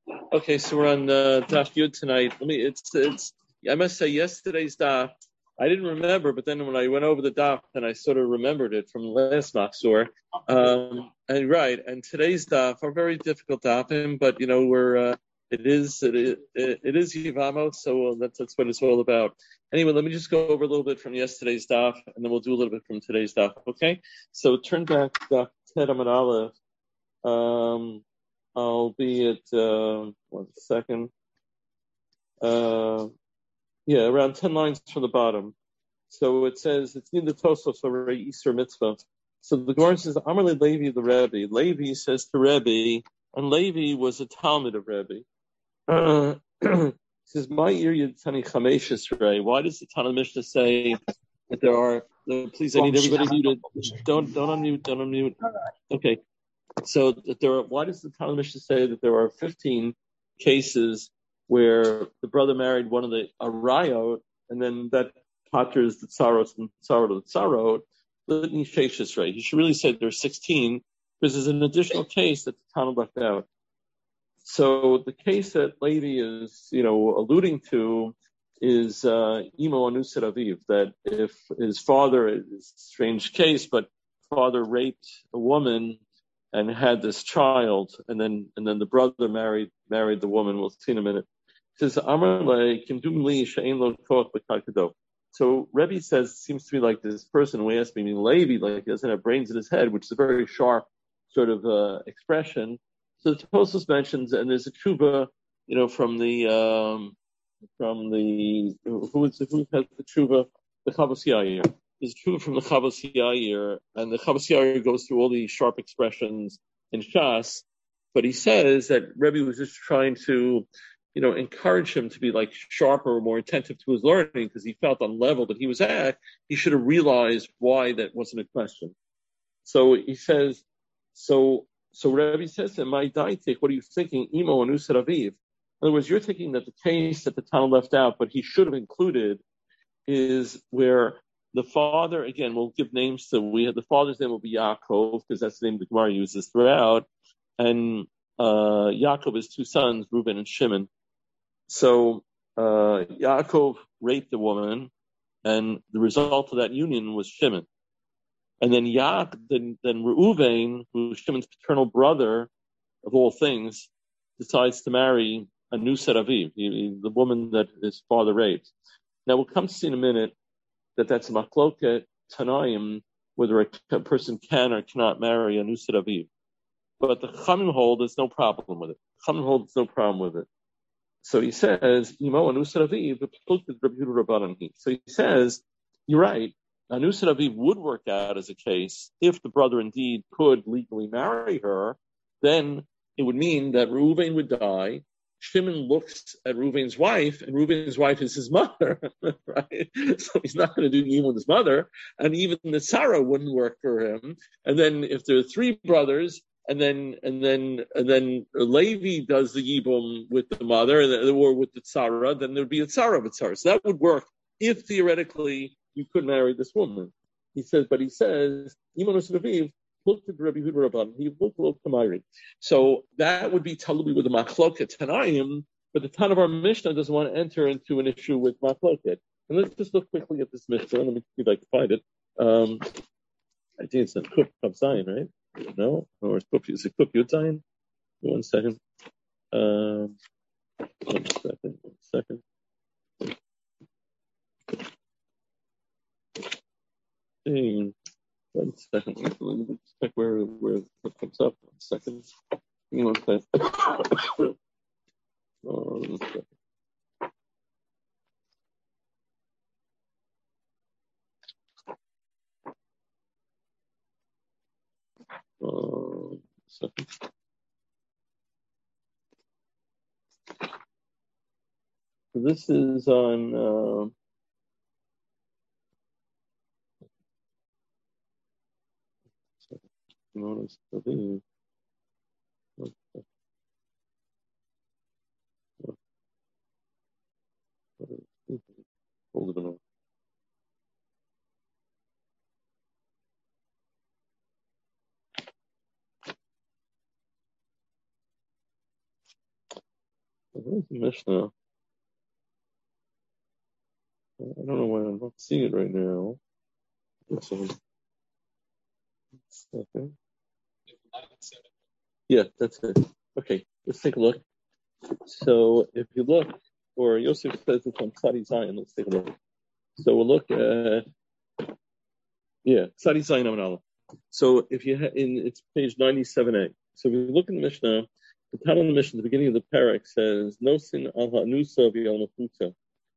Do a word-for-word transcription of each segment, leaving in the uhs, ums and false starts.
Okay, so we're on uh, Daf Yud tonight. Let me. It's it's. I must say, yesterday's Daf, I didn't remember, but then when I went over the Daf, and I sort of remembered it from last Machzor. Um, and right, and today's Daf are very difficult Dafim, but you know we're. Uh, it is it is it is Yivamot, so that's that's what it's all about. Anyway, let me just go over a little bit from yesterday's Daf, and then we'll do a little bit from today's Daf. Okay, so turn back to Daf Ted Amud Aleph. Um, I'll be at, uh, one second, uh, yeah, around ten lines from the bottom. So it says, it's in the Tosafos for Easter Mitzvah. So the Gemara says, Amar le Levi the Rebbe. Levi says to Rebbe, and Levi was a Talmud of Rebbe. Uh, he says, my ear Yitzani Chamesh Yisrei. Why does the Talmud Mishnah say that there are, uh, please, I need everybody muted. Don't, don't unmute, don't unmute. Okay. So that there are, why does the Talmud Mishnah say that there are fifteen cases where the brother married one of the arayot, and then that patters the tzarot and tzarot of the tzarot, litany sheshes, right? He should really say there are sixteen, because there's an additional case that the Talmud left out. So the case that Levi is, you know, alluding to is uh, Imo Anuset Aviv, that if his father, is a strange case, but father raped a woman and had this child, and then and then the brother married married the woman. We'll see in a minute. It says, Amar le kimdum li she'ein lo koach b'karkado. So Rebbe says, it seems to be like this person who asked me, meaning Levi, like he doesn't have brains in his head, which is a very sharp sort of uh, expression. So the Tosfos mentions, and there's a tshuva, you know, from the um, from the who is who has the tshuva, the Chavos Yair. There's true from the Chavos Yair, and the Chavos Yair goes through all these sharp expressions in Shas, but he says that Rebbe was just trying to, you know, encourage him to be like sharper, more attentive to his learning, because he felt on the level that he was at, he should have realized why that wasn't a question. So he says, so so Rebbe says to him, my daitik, what are you thinking? Imo Anuset Aviv. In other words, you're thinking that the case that the town left out, but he should have included, is where the father, again, we'll give names to, we have, the father's name will be Yaakov, because that's the name the Gemara uses throughout, and uh, Yaakov has two sons, Reuben and Shimon. So uh, Yaakov raped the woman, and the result of that union was Shimon. And then Yaak, then, then Reuven, who's Shimon's paternal brother of all things, decides to marry a new set of Aviv, the woman that his father raped. Now we'll come to see in a minute that that's a machloket Tanaim, whether a person can or cannot marry a new set of Aviv. But the Chamim hold there's no problem with it. Chamim hold there's no problem with it. So he says, Imo Anusat Aviv, so he says, you're right, Anusat Aviv would work out as a case if the brother indeed could legally marry her, then it would mean that Reuven would die. Shimon looks at Reuven's wife, and Reuven's wife is his mother, right? So he's not going to do even with his mother, and even the Sarah wouldn't work for him. And then if there are three brothers, And then, and then, and then Levi does the yibum with the mother, or with the tzara. Then there'd be a tzara of a tzara. So that would work if theoretically you could marry this woman. He says, but he says, Imanus Raviv looked at Rabbi Huda Rabban. He looked at Tamari. So that would be talui with the machloket Tanaim. But the Tan of our Mishnah doesn't want to enter into an issue with machloket. And let's just look quickly at this Mishnah. Let me see if I can find it. Um, I think it's in Kuf Zayin, right? No, or is it Kuf Yud Zayin? One second. Um, one second. One second. Hey, one second. Let me check where where it comes up. One second. Give me one second. Oh, one second. Uh, second. This is on. Uh, notice the hold it on. Where's the Mishnah? I don't know why I'm not seeing it right now. Okay. Yeah, that's it. Okay, let's take a look. So if you look, or Yosef says it's on Tzadi Zion, let's take a look. So we'll look at, yeah, Tzadi Zion Amanala. So if you ha- in it's page ninety-seven A. So if you look in the Mishnah, the title of the Mishnah, the beginning of the parak says no sin al ha'anusa v'al mafuta.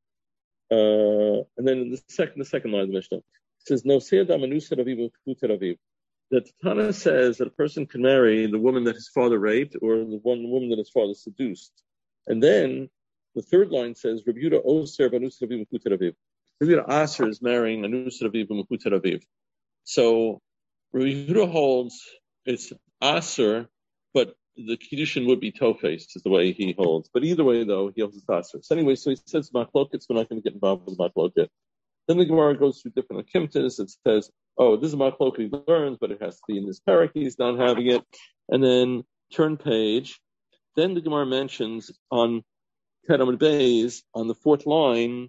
Uh, and then in the second, the second line of the Mishnah it says no sin al manusa raviv mafuta raviv. That the Tana says that a person can marry the woman that his father raped or the one woman that his father seduced. And then the third line says Rabbi Yehuda Oser v'anusa raviv mafuta raviv. Rabbi Yehuda Aser is marrying anusa raviv mafuta raviv. So Rabbi Yehuda holds it's Aser, but the Kiddushin would be Tofes, is the way he holds. But either way, though, he holds it's Aser. So anyway, so he says Machlokes, we're not going to get involved with Machlokes. Then the Gemara goes through different akimtas. It says, oh, this is Machlokes he learns, but it has to be in this parak. He's not having it. And then turn page. Then the Gemara mentions on Kedamid Beis, on the fourth line,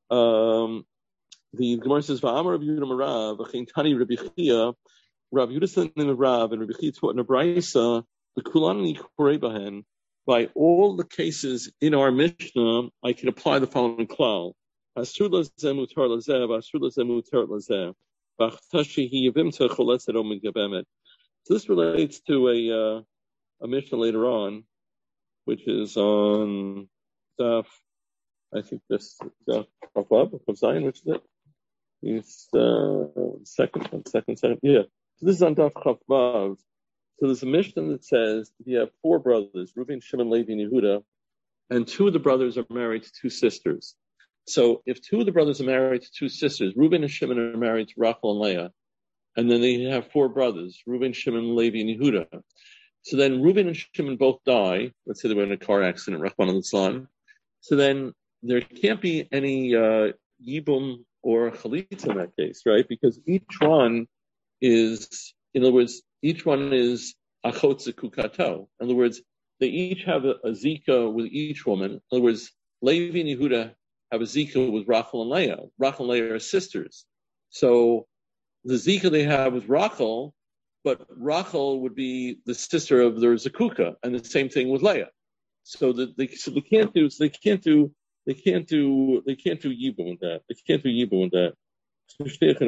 um, the Gemara says, Va'amar Rabbi Yehuda Marav, V'chein Tani Rabbi Chia, Rabbi Yehuda said in the Rav, and Rabbi Chia taught in a Braisa, the Kulani Korebahen, by all the cases in our Mishnah, I can apply the following klal. Asur lazeh mutar lazeh, v'asur lazeh mutar lazeh. V'achtashi hi yavimta choletzet omid gabemet. So this relates to a, uh, a Mishnah later on, which is on Daf, I think this, Daf Chavav, of Zion, which is it? It's uh, second, second, second, yeah. So this is on Daf Chavav. So there's a Mishnah that says you have four brothers, Reuben, Shimon, Levi, and Yehuda, and two of the brothers are married to two sisters. So if two of the brothers are married to two sisters, Reuben and Shimon are married to Rachel and Leah, and then they have four brothers, Reuben, Shimon, Levi, and Yehuda. So then Reuben and Shimon both die. Let's say they were in a car accident, Rahman al-Islam. So then there can't be any uh, Yibum or Chalitza in that case, right? Because each one is, in other words, each one is achot zekukato. In other words, they each have a, a zika with each woman. In other words, Levi and Yehuda have a zika with Rachel and Leah. Rachel and Leah are sisters. So the zika they have with Rachel, but Rachel would be the sister of their zekuka, and the same thing with Leah. So that they, so they can't do, so they can't do, they can't do, they can't do yibum with that. They can't do yibum with that. They, they do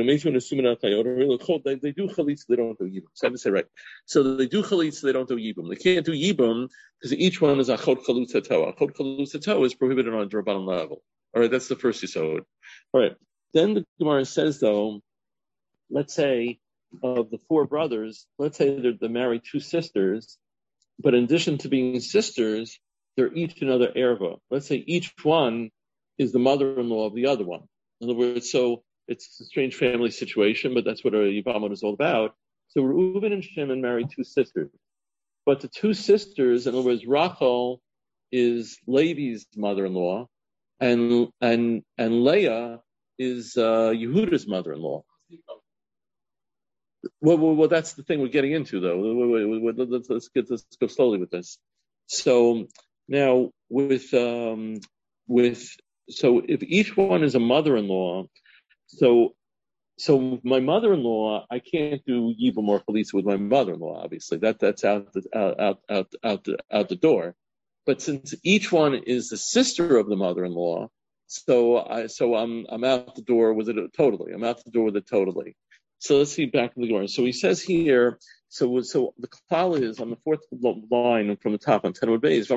chalitza, they don't do yibum. So I have to say right. So they do chalitza, they don't do yibum. They can't do yibum because each one is achot chalutza toa. Achot chalutza toa is prohibited on a drabanan level. All right, that's the first yisod. All right. Then the Gemara says though, let's say of the four brothers, let's say they're, they're married two sisters, but in addition to being sisters, they're each another erva. Let's say each one is the mother-in-law of the other one. In other words, so it's a strange family situation, but that's what a Yibamot is all about. So Reuben and Shimon married two sisters. But the two sisters, in other words, Rachel is Levi's mother-in-law, and and and Leah is uh, Yehuda's mother-in-law. Well, well, well, that's the thing we're getting into, though. Let's, let's, get, let's go slowly with this. So now, with um, with so if each one is a mother-in-law, so so my mother-in-law, I can't do yibum or chalitza with my mother-in-law. Obviously, that that's out the, out out out out the, out the door. But since each one is the sister of the mother-in-law, so I so I'm I'm out the door with it totally. I'm out the door with it totally. So let's see back in the Gemara. So he says here, so so the klal is on the fourth line from the top on Tenor Beis.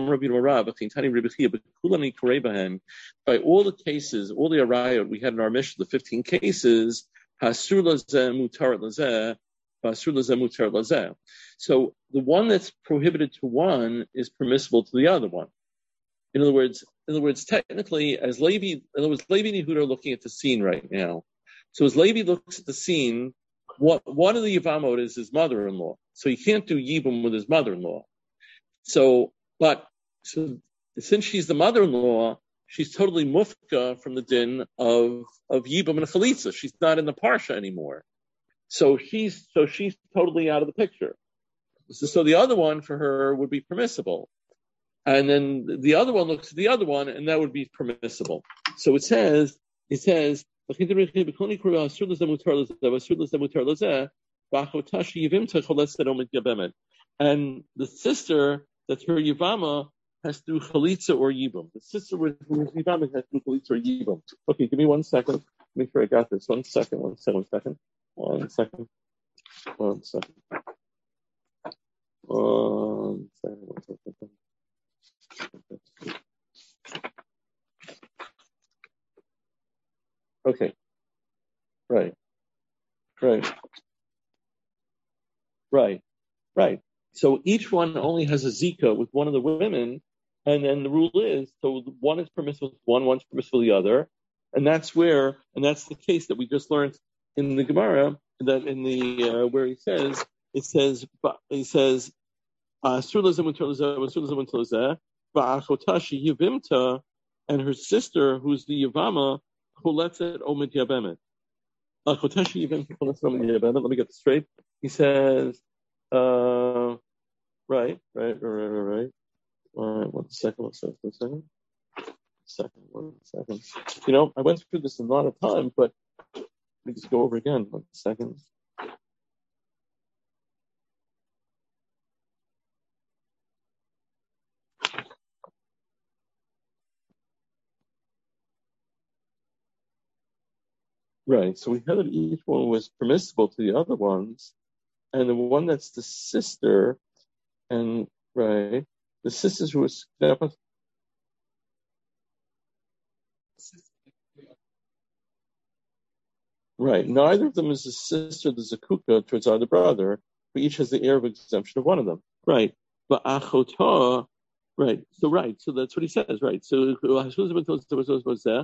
By all the cases, all the arayot we had in our mission, the fifteen cases, hasur lazeh mutar lazeh, hasur lazeh mutar lazeh. So the one that's prohibited to one is permissible to the other one. In other words, in other words, technically, as Levi, in other words, Levi and Yehuda are looking at the scene right now. So as Levi looks at the scene, what, one of the Yavamot is his mother-in-law. So he can't do Yibum with his mother-in-law. So, but, so, since she's the mother-in-law, she's totally mufka from the din of, of Yibum and Chalitza. She's not in the Parsha anymore. So she's, so she's totally out of the picture. So, so the other one for her would be permissible. And then the other one looks at the other one, and that would be permissible. So it says, it says, and the sister, that's her Yivama, has to do Chalitza or Yibum. The sister with Yivama has to do Chalitza or Yibum. Okay, give me one second. Make sure I got this. One second, one second, one second. One second. One second. One second, one second. Okay. Right. Right. Right. Right. So each one only has a zika with one of the women, and then the rule is, so one is permissible with one, one's permissible with the other, and that's where, and that's the case that we just learned in the Gemara, that in the, uh, where he says, it says, he says, uh, and her sister, who's the Yavama, chuletzet omid yabemet. Let me get this straight. He says, uh, right, right, right, right, right. All right, one second, one second, one second. One second, one second. You know, I went through this in a lot of time, but let me just go over again. One second. Right, so we had that each one was permissible to the other ones, and the one that's the sister, and right, the sisters who was right. Neither of them is a sister, the zakuka towards either brother, but each has the air of exemption of one of them. Right, but achota, right. So right, so that's what he says. Right, so but achota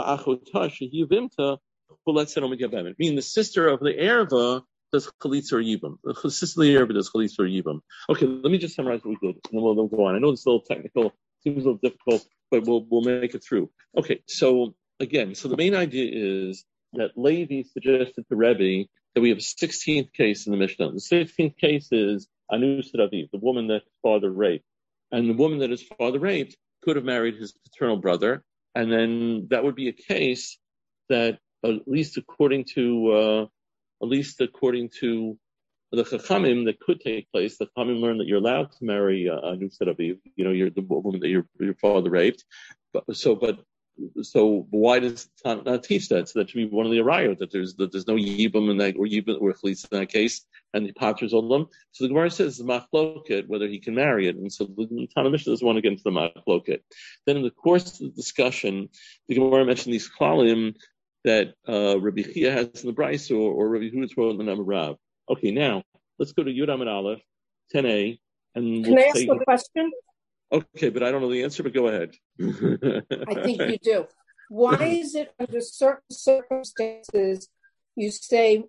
shehivimta. Meaning the sister of the Erva does Chalitza or Yibam. The sister of the Erva does Chalitza or Yibam. Okay, let me just summarize what we did, and then we'll, we'll go on. I know it's a little technical, seems a little difficult, but we'll we'll make it through. Okay, so again, so the main idea is that Levi suggested to Rebbe that we have a sixteenth case in the Mishnah. The sixteenth case is Anus Raviv, the woman that his father raped. And the woman that his father raped could have married his paternal brother, and then that would be a case that, at least according to, uh, at least according to the Chachamim, that could take place. The Chachamim learn that you're allowed to marry uh, Anus Raviv, you know, you're the woman that your your father raped. But so, but so why does it not teach that? So that should be one of the arayot, that there's that there's no yibum in that, or yibum or chalitza in that case, and the paters all them. So the Gemara says the machloket whether he can marry it, and so the Tana Mishnah doesn't want to get into the machloket. Then in the course of the discussion, the Gemara mentioned these klalim that uh, Rabbi Chia has in the Bryce, or, or Rabbi Huda's wrote in the Name Rav. Okay, now let's go to Yud Amud Aleph, ten a, and can we'll I ask a question? Okay, but I don't know the answer, but go ahead. I think you do. Why is it under certain circumstances you say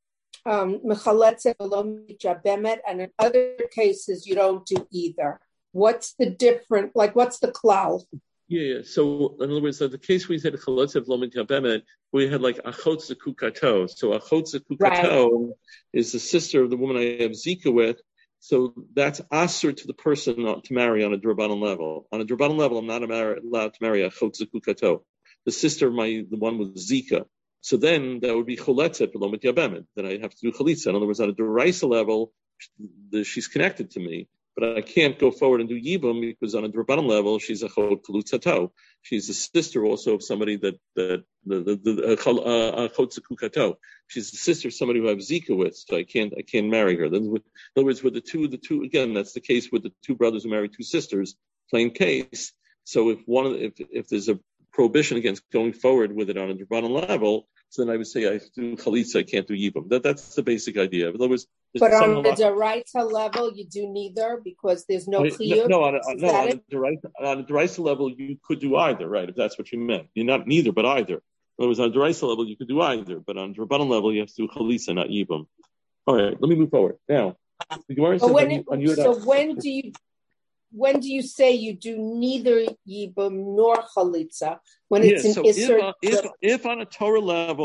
mechaletze v'lo mitjabemet, and in other cases you don't do either? What's the difference? Like, what's the klal? Yeah, yeah. So, in other words, so the case we said chaletze v'lo mitjabemet, we had like achot zekukato. So achot zekukato right. is the sister of the woman I have Zika with. So that's asur to the person not to marry on a Drabanan level. On a Drabanan level, I'm not allowed to marry a chotze kukato, the sister of my, the one with Zika. So then that would be choletzet v'lo mityabemet. Then I have to do chalitza. In other words, on a Deraisa level, she's connected to me, but I can't go forward and do yibum because on a Drabanan level, she's a chot kalutzato. She's a sister also of somebody that that the the the chotze kukato. She's the sister of somebody who I have Zika with, so I can't I can't marry her. Then, with, in other words, with the two the two again, that's the case with the two brothers who marry two sisters. Plain case. So if one of the, if if there's a prohibition against going forward with it on a Drabanan level, so then I would say I do chalitza, I can't do yibum. That that's the basic idea. In other words, but on the deraisa level, you do neither because there's no chiyuv. No, no, on a, no, on a deraisa, on a deraisa level, you could do either, right? If that's what you meant, you're not neither, but either. In other words, on a deraisa level, you could do either, but on a Drabanan level, you have to do chalitza, not yibum. All right, let me move forward now. The Gemara says when on, it, on so when do you when do you say you do neither yibum nor chalitza when it's yeah, an so isser? If, if, if on a Torah level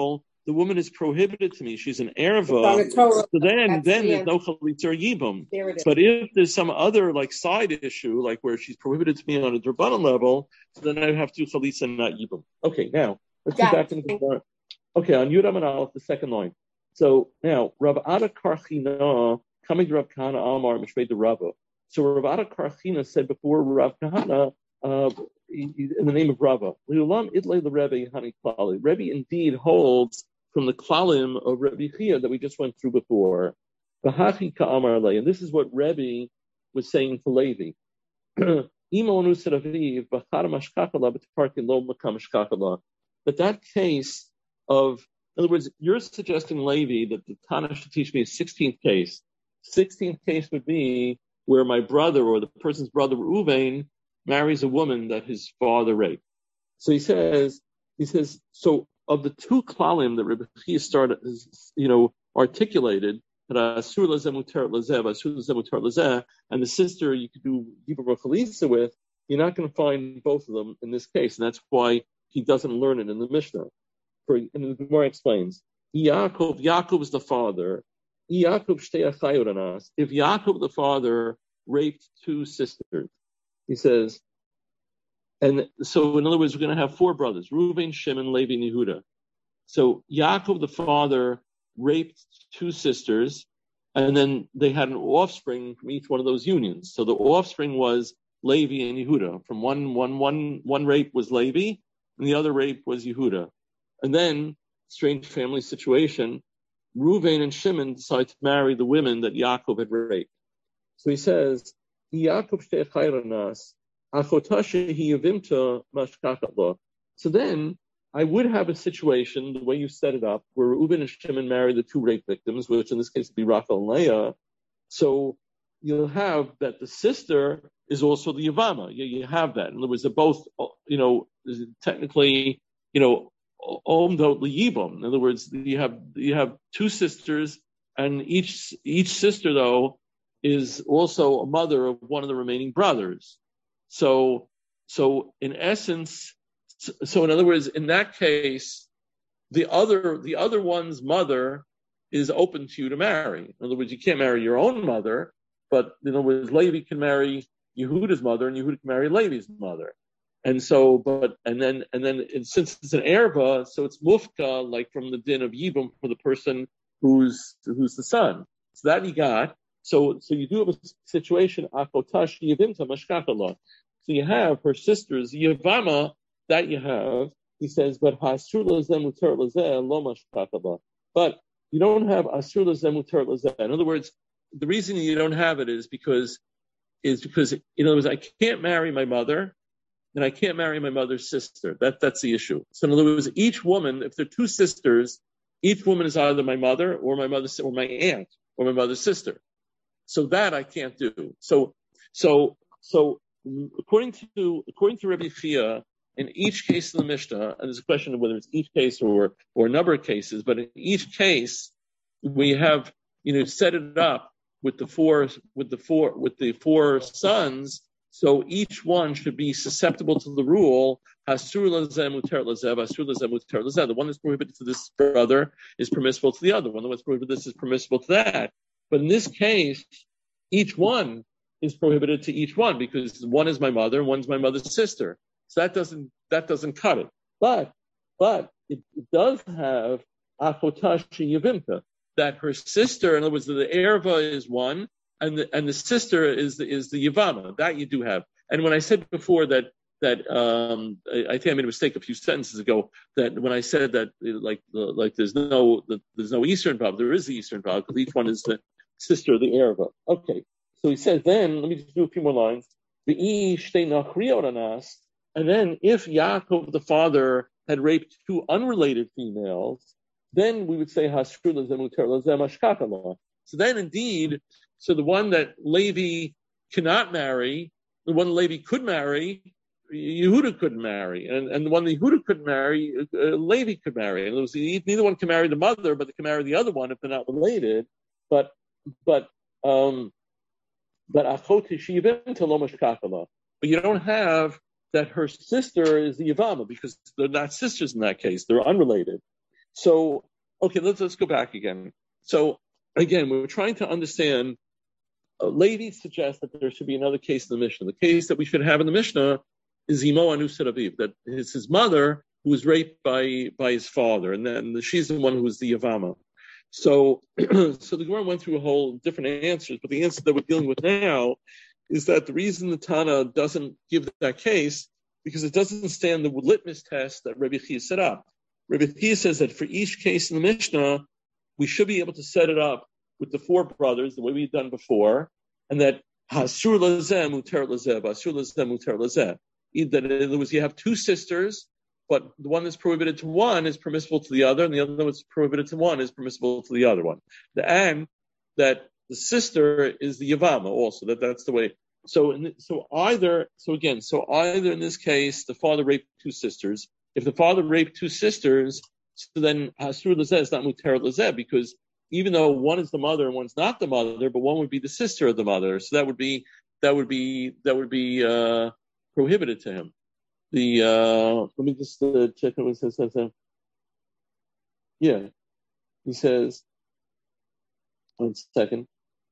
the woman is prohibited to me. She's an erva. So then, then there's no chalitza or yibum. But if there's some other like side issue, like where she's prohibited to me on a drabanan level, so then I have to do chalitza and not yibum. Okay, now let's get back into the Okay, on Yudam and Aleph, the second line. So now, Rav Ada Karchina, coming to Rav Kahana Amar, Mishmei de Rava. So Rav Ada Karchina said before Rav Kahana, uh, in the name of Rava, Liulam Idle the Rebbe Hani Klali. Rebbe indeed holds from the Klalim of Rebbe Chia that we just went through before. Bahachi Ka'amar Le, and this is what Rebbe was saying to Levi. But that case of, in other words, you're suggesting, Levi, that the Tana should teach me a sixteenth case. sixteenth case would be where my brother or the person's brother, Reuven, marries a woman that his father raped. So he says, he says, so of the two klalim that Rebbe Chia started, you know, articulated, that asur lazeh muter lazeh, asur lazeh muter lazeh, and the sister you could do yibum chalisa with, you're not going to find both of them in this case, and that's why he doesn't learn it in the Mishnah. For, and the Gemara explains, Yaakov, Yaakov is the father. Yaakov shtei achayot anas. If Yaakov the father raped two sisters, he says, and so in other words, we're going to have four brothers: Reuven, Shimon, Levi, and Yehuda. So Yaakov the father raped two sisters, and then they had an offspring from each one of those unions. So the offspring was Levi and Yehuda. From one, one, one, one rape was Levi, and the other rape was Yehuda. And then, strange family situation, Reuven and Shimon decide to marry the women that Yaakov had raped. So he says, Yaakov shtei chayranas, achotashe hiyavimta mashkachatla. So then, I would have a situation, the way you set it up, where Reuven and Shimon marry the two rape victims, which in this case would be Rachel and Leah. So you'll have that the sister is also the Yavama. You, you have that. In other words, they're both, you know, technically, you know, in other words, you have you have two sisters, and each each sister though is also a mother of one of the remaining brothers. So so in essence, so in other words, in that case, the other the other one's mother is open to you to marry. In other words, you can't marry your own mother, but in other words, Levi can marry Yehuda's mother, and Yehuda can marry Levi's mother. And so, but, and then, and then, and since it's an erva, so it's mufka, like from the din of yibum for the person who's, who's the son. So that you got. So, so you do have a situation, akotash yivimta mashkachala. So you have her sister's yavama, that you have. He says, but hasur lazeh muter lazeh lo mashkachala. But you don't have asur lazeh muter lazeh. In other words, the reason you don't have it is because, is because, in other words, I can't marry my mother, and I can't marry my mother's sister. That, that's the issue. So in other words, each woman, if they're two sisters, each woman is either my mother or my mother's, or my aunt or my mother's sister. So that I can't do. So, so, so according to, according to Rebbe Chia, in each case of the Mishnah, and there's a question of whether it's each case or, or a number of cases, but in each case, we have, you know, set it up with the four, with the four, with the four sons. So each one should be susceptible to the rule. Hasur lazeh muter lazeh, hasur lazeh muter lazeh. The one that's prohibited to this brother is permissible to the other one. The one that's prohibited to this is permissible to that. But in this case, each one is prohibited to each one because one is my mother and one's my mother's sister. So that doesn't that doesn't cut it. But but it, it does have achotashi yavimta, that her sister, in other words, the erva is one. And the, and the sister is the, is the Yavama. That you do have. And when I said before that, that, um, I, I think I made a mistake a few sentences ago, that when I said that, like, like there's no, there's no Easter involved, there is the Easter involved, because each one is the sister of the Erva. Okay. So he says then, let me just do a few more lines. And then if Yaakov, the father, had raped two unrelated females, then we would say, so then indeed, so the one that Levi cannot marry, the one Levi could marry, Yehuda couldn't marry. And, and the one that Yehuda couldn't marry, uh, Levi could marry. And it was, neither one can marry the mother, but they can marry the other one if they're not related. But, but, um, but But you don't have that her sister is the Yavama, because they're not sisters in that case. They're unrelated. So, Okay, let's let's go back again. So again, we're trying to understand. A lady suggests that there should be another case in the Mishnah. The case that we should have in the Mishnah is Imo Anusat Aviv, that it's his mother who was raped by by his father, and then she's the one who was the Yavama. So, so the Gemara went through a whole different answers, but the answer that we're dealing with now is that the reason the Tana doesn't give that case because it doesn't stand the litmus test that Rebbe Chia set up. Rebbe Chia says that for each case in the Mishnah, we should be able to set it up with the four brothers, the way we've done before, and that hasur lazeh muter lazeh, hasur lazeh muter lazeh. That in other words, you have two sisters, but the one that's prohibited to one is permissible to the other, and the other that's prohibited to one is permissible to the other one. The and that the sister is the Yavama also. That that's the way. So, in, so either, so again, so either in this case, the father raped two sisters. If the father raped two sisters, so then hasur lazeh is not muter lazeh because even though one is the mother and one's not the mother, but one would be the sister of the mother, so that would be that would be that would be uh, prohibited to him. The uh, let me just uh, check what it says. Uh, yeah, he says. One second.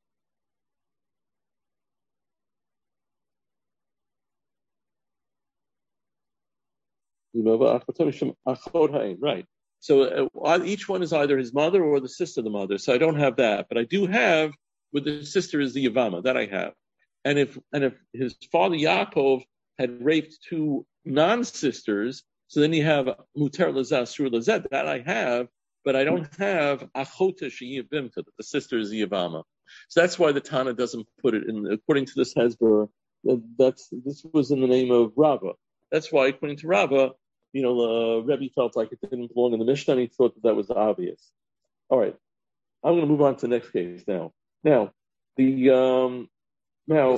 Right. So uh, each one is either his mother or the sister of the mother. So I don't have that, but I do have with the sister is the Yavama that I have. And if and if his father Yaakov had raped two non-sisters, so then you have Muter Lazah Sur Lazet that I have, but I don't have Achota Sheyivimta that the sister is the Yavama. So that's why the Tana doesn't put it in. According to this Hezbollah, that's this was in the name of Rava. That's why, according to Rava, you know, uh, Rebbe felt like it didn't belong in the Mishnah, and he thought that that was obvious. All right, I'm going to move on to the next case now. Now, the um, now.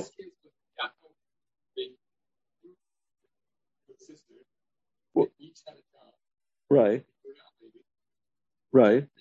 Well, right. Right.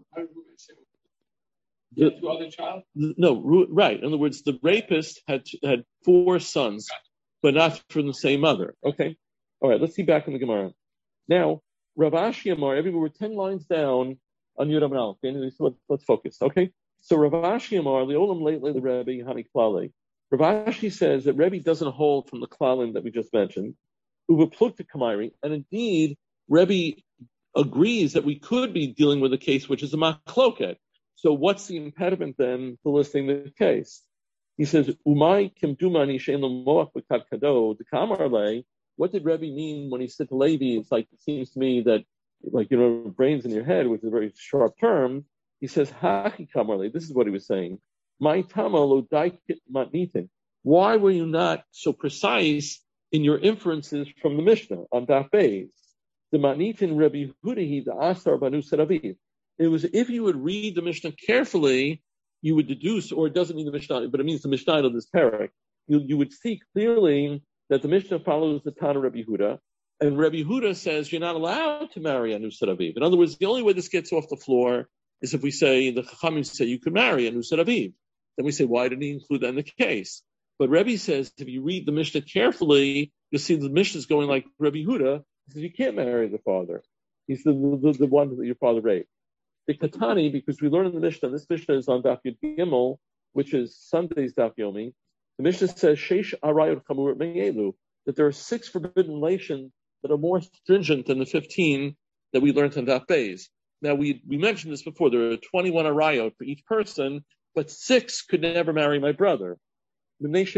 The, two other child? No, right. In other words, the rapist had had four sons, but not from the same mother. Okay. All right. Let's see back in the Gemara. Now, Rav Ashi Amar, everywhere we're ten lines down on Yud Amal. Okay. So let's, let's focus. Okay. So Rav Ashi Amar, the Olam late the Rebbe Hani Klale. Rav Ashi says that Rebbe doesn't hold from the Klalim that we just mentioned. Uva Plukta Kamairi, and indeed, Rebbe agrees that we could be dealing with a case which is a machloket. So what's the impediment then to listing the case? He says, Umay kimdumani shein l'moach b'kad kado d'kamar le. What did Rebbe mean when he said to Levi? It's like, it seems to me that, like, you know, brains in your head, which is a very sharp term. He says, Hachi kamar le. This is what he was saying. My tama lo daikit matnitin. Why were you not so precise in your inferences from the Mishnah on Daf Beis? The matnitin Rebbe Hudahi the Asar Banu Saraviv. It was if you would read the Mishnah carefully, you would deduce, or it doesn't mean the Mishnah, but it means the Mishnah of this parak. You, you would see clearly that the Mishnah follows the Tana Rebbe Huda, and Rebbe Huda says you're not allowed to marry a Nusar Aviv. In other words, the only way this gets off the floor is if we say, the Chachamim say you could marry a Nusar Aviv. Then we say, why didn't he include that in the case? But Rebbe says, if you read the Mishnah carefully, you'll see the Mishnah is going like Rebbe Huda. He says, you can't marry the father. He's the, the, the one that your father raped. The Katani, because we learn in the Mishnah, this Mishnah is on Daf Yud Gimel, which is Sunday's Daf Yomi. The Mishnah says, Sheish Arayot Chamur Me'elu, that there are six forbidden relations that are more stringent than the fifteen that we learned on Daf Beis. Now, we we mentioned this before. There are twenty-one Arayot for each person, but six could never marry my brother. It's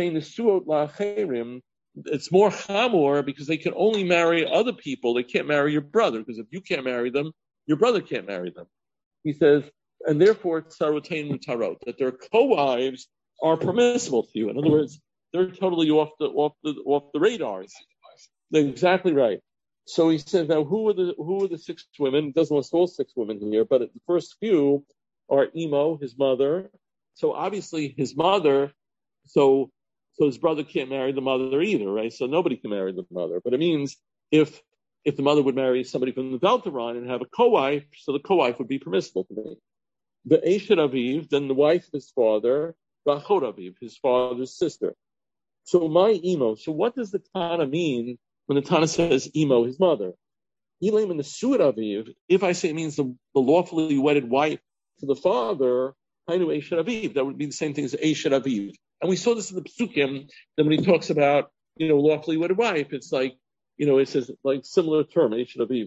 more chamor because they can only marry other people. They can't marry your brother, because if you can't marry them, your brother can't marry them. He says, and therefore, tsarotein mutarot, that their co-wives are permissible to you. In other words, they're totally off the off the off the radars. They're exactly right. So he says, now who are the who are the six women? He doesn't list all six women here, but the first few are Imo, his mother. So obviously his mother. So so his brother can't marry the mother either, right? So nobody can marry the mother. But it means if if the mother would marry somebody from the Delta Rhine and have a co-wife, so the co-wife would be permissible to me. The Eshet Aviv, then the wife of his father, Rachot Aviv, his father's sister. So my Imo, so what does the Tana mean when the Tana says Imo, his mother? Elam and the Suat Aviv, if I say it means the, the lawfully wedded wife to the father, Hainu Eishet Aviv, that would be the same thing as Eishet Aviv. And we saw this in the Psukim, that when he talks about, you know, lawfully wedded wife, it's like, you know, it says like similar term, Eishet Aviv.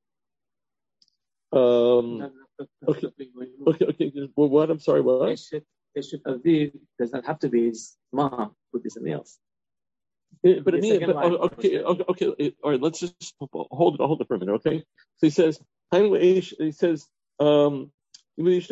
Um, okay, okay, okay. Well, what? I'm sorry, what? Eishet Aviv does not have to be his mom, could be something else. It, but it means, but, okay, okay, okay, okay, all right. Let's just hold it, hold it for a minute, okay? So he says, he says, um, is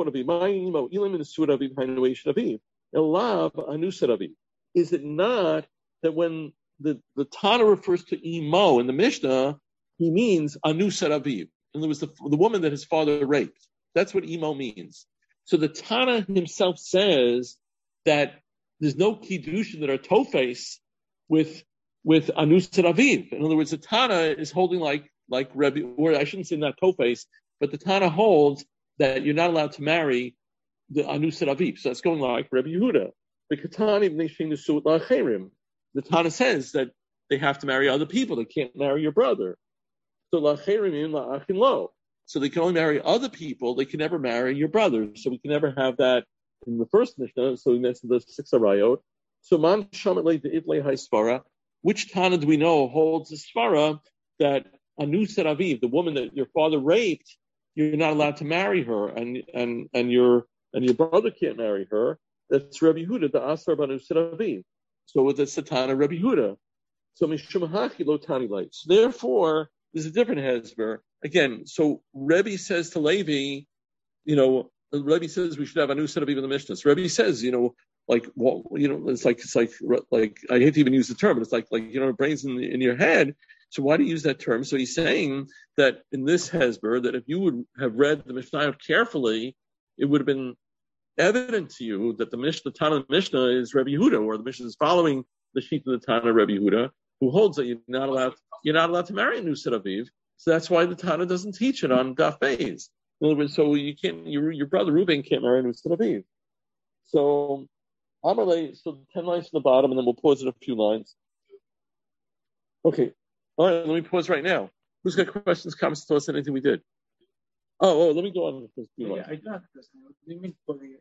it not that when the the Tana refers to imo in the Mishnah, he means anusat aviv? In other words, the the woman that his father raped. That's what imo means. So the Tana himself says that there's no kiddushin that are tofes with with anusat aviv. In other words, the Tana is holding like like Rebbe, or I shouldn't say not tofes, but the Tana holds that you're not allowed to marry the anusat aviv. So that's going like Rebbe Yehuda. The Katani b'nei the suit la'acherim. The Tana says that they have to marry other people. They can't marry your brother. So la'acherim in la'achin lo. So they can only marry other people. They can never marry your brother. So we can never have that in the first Mishnah. So we mentioned the six arayot. So man shamat the itlei haisvara. Which Tana do we know holds the svara that anusat aviv, the woman that your father raped, you're not allowed to marry her, and and and your and your brother can't marry her. That's Rabbi Yehuda, the asar banusat aviv. So that's the Tana Rabbi Yehuda. So mishum hachi lo tani light. So therefore, there's a different hezber. Again, so Rebbe says to Levi, you know, Rebbe says we should have anusat aviv in the Mishnah. So Rebbe says, you know, like, well, you know, it's like, it's like, like, I hate to even use the term, but it's like, like, you know, brains in, in your head. So why do you use that term? So he's saying that in this hezber, that if you would have read the Mishnah carefully, it would have been evident to you that the Mishnah, the Tana of the Mishnah is Rebbe Yehuda, or the Mishnah is following the sheet of the Tana of Rebbe Yehuda, who holds that you're not allowed, you're not allowed to marry a Nusat Aviv. So that's why the Tana doesn't teach it on Daf Beis. In other words, so you can't, your, your brother Reuben can't marry a Nusat Aviv. So, Amalei, so ten lines to the bottom, and then we'll pause it a few lines. Okay. All right, let me pause right now. Who's got questions, comments, thoughts, anything we did? Oh, oh, let me go on with this. Yeah, yeah, I do have a question. What do you mean for the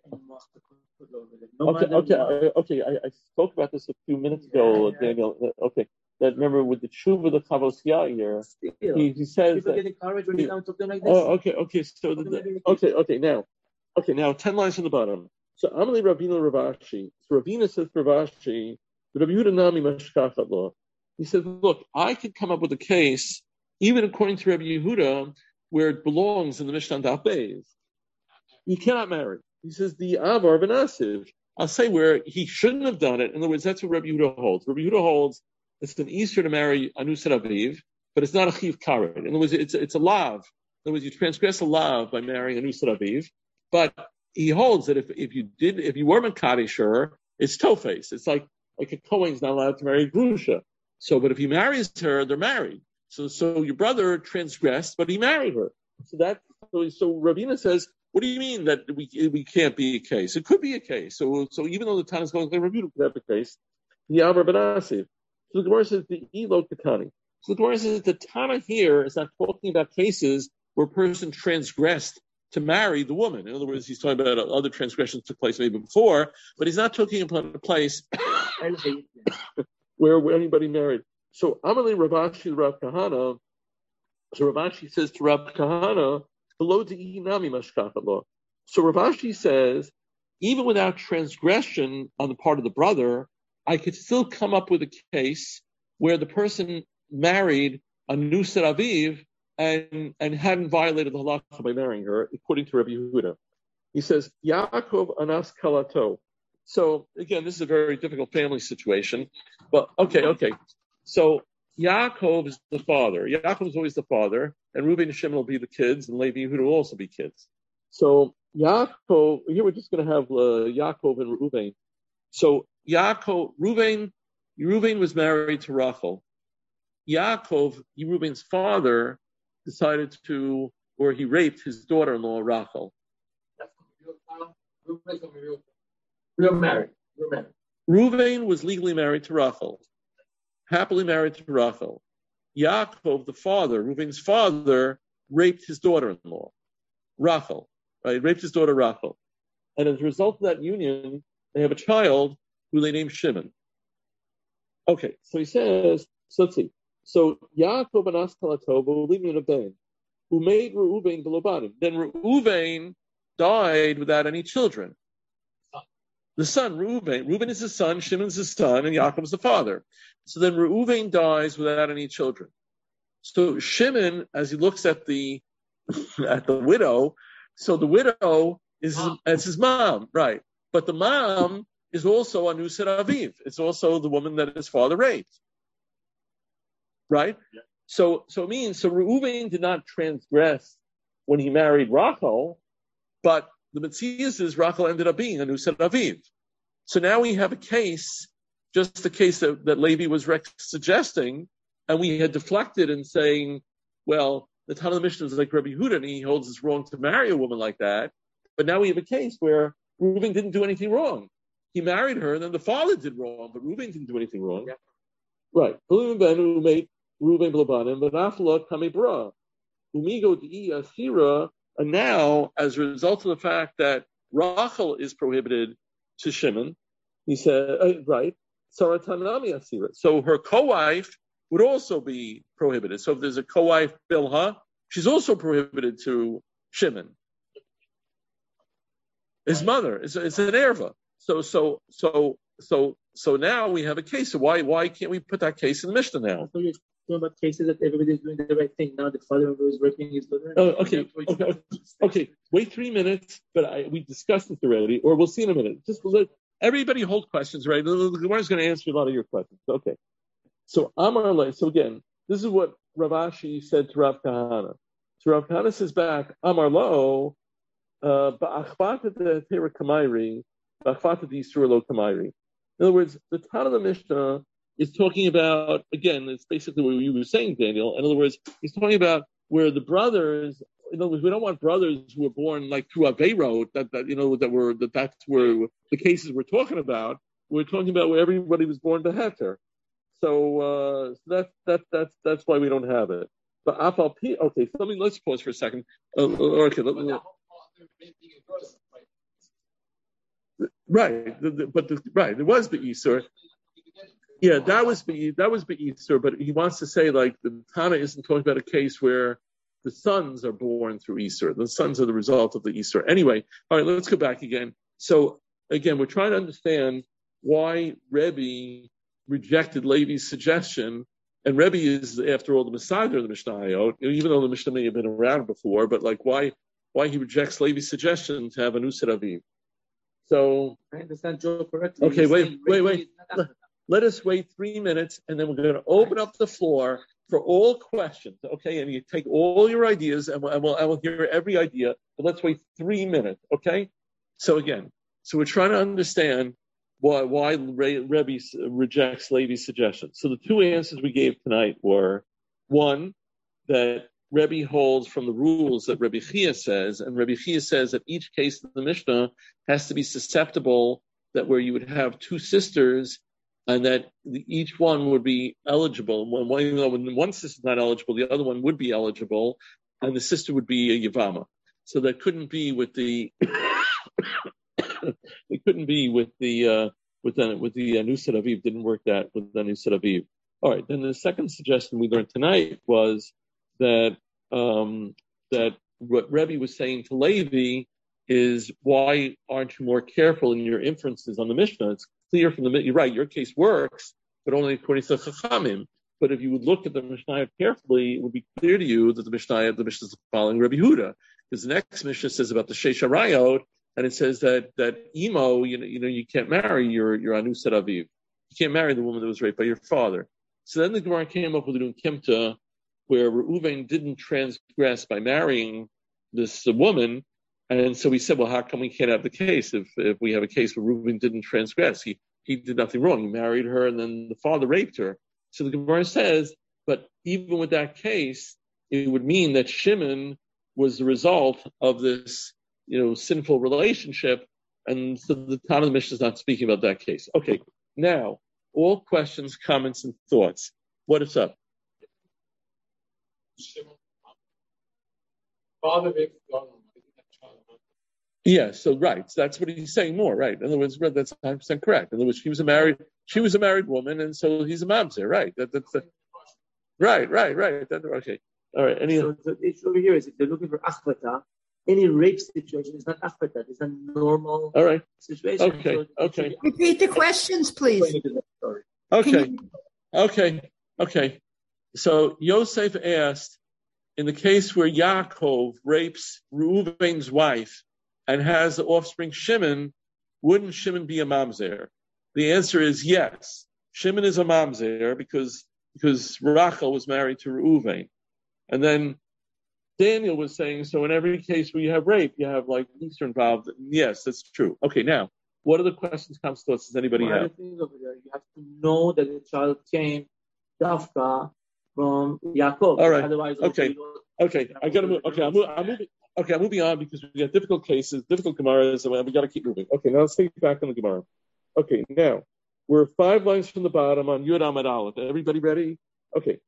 no okay, okay, I, okay. I, I spoke about this a few minutes ago, yeah, yeah. Daniel. Okay, that remember with the tshuva, the Chavos Yair, he, he says people that, get encouraged when you come to them like this. Oh, okay, okay. So the, the, okay, okay. Now, okay, now ten lines from the bottom. So Amalei Ravina Ravashi. So Ravina says to Ravashi, Rabbi Yehuda Nami Mashkachat Lo. He said, look, I could come up with a case, even according to Rabbi Yehuda, where it belongs in the Mishnah Daf Beis. You cannot marry. He says the Avar Benasiv. I'll say where he shouldn't have done it. In other words, that's what Rabbi Yehuda holds. Rabbi Yehuda holds it's an Easter to marry Anusat Aviv, but it's not a Chiv Karet. In other words, it's, it's a lav. In other words, you transgress a lav by marrying Anusat Aviv. But he holds that if, if you did, if you were Makadish her, it's Tofes. It's like, like a Kohen's not allowed to marry a Grusha. So, but if he marries her, they're married. So, so your brother transgressed, but he married her. So that, so, so Ravina says, what do you mean that we we can't be a case? It could be a case. So, so even though the Tana is going to Ravina could have a case, the Amar Benasiv. So the Gemara says the Elo Katani. So the Gemara says the Tana here is not talking about cases where a person transgressed to marry the woman. In other words, he's talking about other transgressions took place maybe before, but he's not talking about a place where, where anybody married. So Amalei Ravashi Rav Kahana. So Ravashi says to Rav Kahana, below the Inami Mashkachat Lo. So Ravashi says, even without transgression on the part of the brother, I could still come up with a case where the person married a Nusat Aviv and, and hadn't violated the halakha by marrying her, according to Rabbi Yehuda. He says, Yaakov Anas Kalato. So again, this is a very difficult family situation, but okay, okay. So Yaakov is the father. Yaakov is always the father, and Reuben and Shimon will be the kids, and Levi and Yehuda will also be kids. So Yaakov, here we're just going to have uh, Yaakov and Reuben. So Yaakov, Reuben, Reuben was married to Rachel. Yaakov, Reuben's father, decided to, or he raped his daughter-in-law Rachel. We're married. We're married. Reuben was legally married to Rachel. Happily married to Rachel. Yaakov, the father, Reuven's father, raped his daughter-in-law, Rachel, right? Raped his daughter Rachel. And as a result of that union, they have a child who they named Shimon. Okay, so he says, so let's see. So Yaakov and Askelatova leaving in a band, who made Reuven belobanim. Then Reuven died without any children. The son, Reuven. Reuven is the son, Shimon's the son, and Yaakov is the father. So then Reuven dies without any children. So Shimon, as he looks at the at the widow, so the widow is his, it's his mom, right? But the mom is also Anusat Aviv. It's also the woman that his father raped, right? Yeah. So, so it means so Reuven did not transgress when he married Rachel, but the Metzias is Rachel ended up being Anusat Aviv. So now we have a case, just the case that, that Levi was rec- suggesting, and we had deflected and saying, well, the Tana of the Mishnah is like Rabbi Yehuda, and he holds it's wrong to marry a woman like that. But now we have a case where Reuven didn't do anything wrong. He married her, and then the father did wrong, but Reuven didn't do anything wrong. Yeah. Right. Reuven made Reuven blabanim, but afla kamibra, umigo di asira. And now, as a result of the fact that Rachel is prohibited to Shimon, he said, uh, right, Saratanami asira. So her co-wife would also be prohibited. So if there's a co-wife Bilha, she's also prohibited to Shimon. His mother is it's an erva. So so so so so now we have a case. So why why can't we put that case in the Mishnah now? So you're talking about cases that everybody's doing the right thing. Now the father is raping his daughter. Oh, okay, okay, okay, okay. Wait three minutes, but I, we discussed this already, or we'll see in a minute. Just let everybody hold questions, right? The Gemara is going to answer a lot of your questions. Okay. So Amar Le. So again, this is what Rav Ashi said to Rav Kahana. So Rav Kahana says back, Amar Lo. Uh, in other words, the Tana of the Mishnah is talking about, again, it's basically what you were saying, Daniel. In other words, he's talking about where the brothers, in other words, we don't want brothers who were born like through Aveiro, that, that, you know, that were, that that's where the cases we're talking about. We're talking about where everybody was born beheter. So, uh, so that's, that's, that's, that's why we don't have it. But Afal P, okay, so let me, let's pause for a second. Uh, okay, let me, Right, the, the, but the, right, there was the Easter. Yeah, that was the that was the Easter. But he wants to say like the Tana isn't talking about a case where the sons are born through Easter. The sons are the result of the Easter. Anyway, all right, let's go back again. So again, we're trying to understand why Rebbe rejected Levi's suggestion. And Rebbe is, after all, the Messiah of the Mishnah, even though the Mishnah may have been around before. But like, why? Why he rejects Levi's suggestion to have a Nusar Aviv. So I understand Joe correctly. Okay, wait, wait, wait. Let, let us wait three minutes, and then we're going to open up the floor for all questions. Okay, and you take all your ideas, and we'll, and we'll, and we'll hear every idea. But let's wait three minutes. Okay. So again, so we're trying to understand why why Rebbe rejects Levi's suggestion. So the two answers we gave tonight were one, that Rebbe holds from the rules that Rebbe Chia says, and Rebbe Chia says that each case in the Mishnah has to be susceptible, that where you would have two sisters, and that each one would be eligible. When one, even though when one sister is not eligible, the other one would be eligible, and the sister would be a Yavama. So that couldn't be with the it couldn't be with the uh, with the with the uh, Nusar Aviv. Didn't work that with the Nusar Aviv. All right. Then the second suggestion we learned tonight was that um, that what Rebbe was saying to Levi is, why aren't you more careful in your inferences on the Mishnah? It's clear from the Mishnah. You're right, your case works, but only according to Chachamim. But if you would look at the Mishnah carefully, it would be clear to you that the Mishnah, the Mishnah is following Rebbe Yehuda, because the next Mishnah says about the Sheish Harayot, and it says that that imo, you know, you know, you can't marry your your Anusat Aviv. You can't marry the woman that was raped by your father. So then the Gemara came up with a new Kimta, where Reuven didn't transgress by marrying this uh, woman, and so we said, well, how come we can't have the case if if we have a case where Reuven didn't transgress? He he did nothing wrong. He married her, and then the father raped her. So the Gemara says, but even with that case, it would mean that Shimon was the result of this, you know, sinful relationship, and so the Tana of the Mishnah is not speaking about that case. Okay, now all questions, comments, and thoughts. What is up? Father raped daughter. Yeah, so right, so that's what he's saying more, right? In other words, that's one hundred percent correct. In other words, she was a married, she was a married woman, and so he's a mamzer, right? That, that's the, right, right, right. That, okay, all right. Any, so the issue over here is if they're looking for achbata, any rape situation is not achbata; it's a normal all right. situation. Okay, so okay. Repeat the questions, please. Okay, okay, okay. So Yosef asked, in the case where Yaakov rapes Reuven's wife and has the offspring Shimon, wouldn't Shimon be a mamzer? The answer is yes. Shimon is a mamzer because because Rachel was married to Reuven. And then Daniel was saying, so in every case where you have rape, you have like Easter involved. Yes, that's true. Okay, now, what are the questions, comes to us? Does anybody One have? thing over there, you have to know that the child came Dafka from Yaakov. All right. Otherwise, Okay. Okay. I gotta move. Okay, I'm, move, I'm moving. Okay, I'm moving on because we got difficult cases, difficult Gemaras, and we got to keep moving. Okay, now let's take it back on the Gemara. Okay, now we're five lines from the bottom on Yud Amad Aleph. Everybody ready? Okay.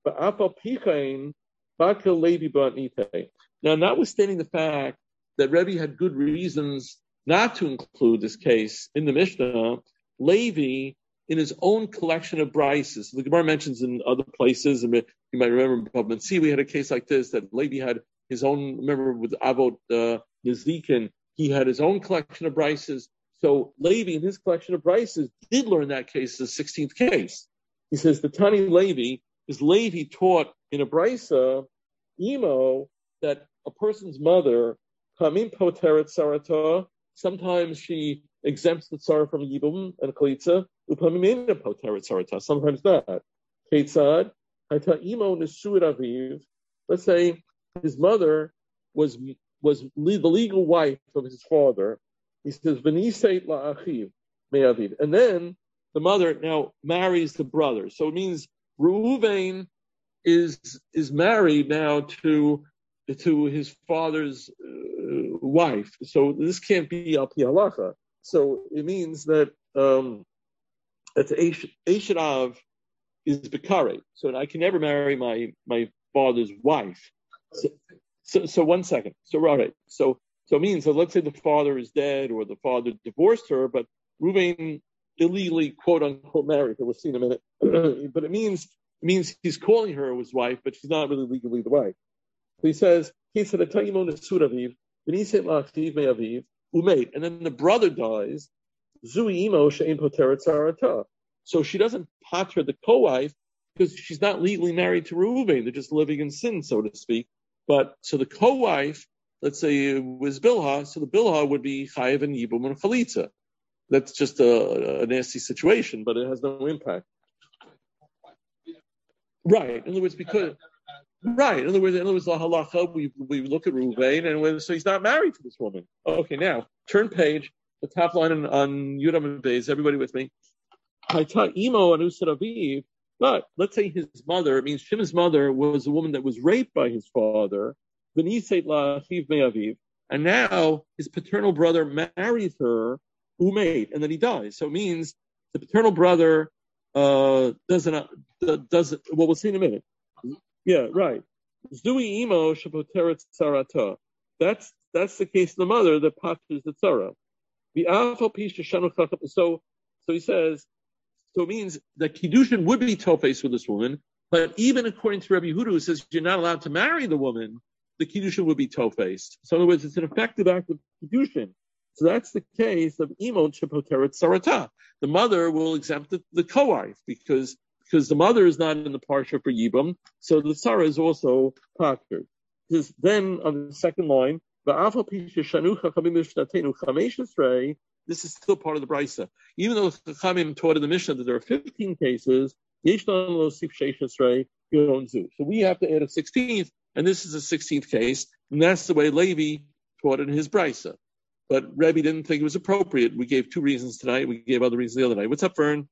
Now, notwithstanding the fact that Rebbe had good reasons not to include this case in the Mishnah, Levi, in his own collection of brises, the Gemara mentions in other places, and you might remember in Bava Metzia, we had a case like this, that Levi had his own, remember with Avot uh, Nezikin, he had his own collection of brises. So Levi, in his collection of brises, did learn that case, the sixteenth case. He says, the Tani Levi, is Levi taught in a brisa, emo, that a person's mother, Kamim Poteret Sarata, sometimes she exempts the tzara from Yibum and Chalitza, Upamimena Poteret Sarata, sometimes not. Ketzad, Haita emo Nesuit Aviv, let's say his mother was was the legal wife of his father. He says, V'niseit la'achiv me'aviv. And then the mother now marries the brother. So it means Reuven is is married now to to his father's uh, wife. So this can't be al pi halacha. So it means that um, that Eshet Av is Bekare. So I can never marry my my father's wife. So, so, so one second. So all right. So so it means that let's say the father is dead or the father divorced her, but Reuven illegally quote unquote married her. We'll see in a minute. But it means it means he's calling her his wife, but she's not really legally the wife. So he says, he said, and then the brother dies. So she doesn't patra the co-wife because she's not legally married to Reuven. They're just living in sin, so to speak. But so the co-wife, let's say it was Bilhah, so the Bilhah would be Chayiv and Yibum and Chalitza. That's just a, a nasty situation, but it has no impact. Right. In other words, because right. In other words, in other words, the halacha, we we look at Reuven, and when, so he's not married to this woman. Okay, now turn page, the top line on, on Yudam and Beis. Everybody with me? But let's say his mother, it means Shimon's mother was a woman that was raped by his father, and now his paternal brother marries her, umaid, and then he dies. So it means the paternal brother uh, doesn't, uh, doesn't, well, we'll see in a minute. Yeah, right. Zui imo shapoteret tzarata. That's, that's the case of the mother that patches the tzara. So, so he says, so it means that Kiddushin would be tofes with this woman, but even according to Rabbi Yehuda, who says you're not allowed to marry the woman, the Kiddushin would be tofes. So in other words, it's an effective act of Kiddushin. So that's the case of Imon Shapoteret Sarata. The mother will exempt the, the co-wife because, because the mother is not in the parsha for Yibam, so the Sarah is also pastured. Then on the second line, this is still part of the Brisa. Even though the Chachamim taught in the Mishnah that there are fifteen cases, so we have to add a sixteenth, and this is a sixteenth case, and that's the way Levi taught it in his Brisa. But Rebbe didn't think it was appropriate. We gave two reasons tonight. We gave other reasons the other night. What's up, Vern?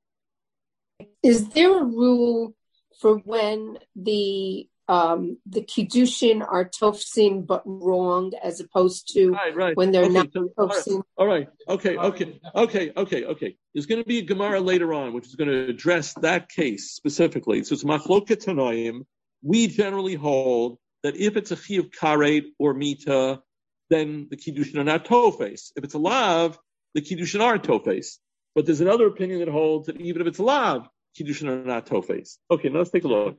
Is there a rule for when the um, the Kiddushin are tofsim but wrong, as opposed to right, right. when they're okay, not so, tofsim? All right. Okay, okay, okay, okay, okay. There's going to be a Gemara later on, which is going to address that case specifically. So it's Machloket Tanoim we generally hold that if it's a chiyuv karet or mita, then the kiddushin are not tofes. If it's a lav, the kiddushin are tofes. But there's another opinion that holds that even if it's a lav, kiddushin are not tofes. Okay, now let's take a look.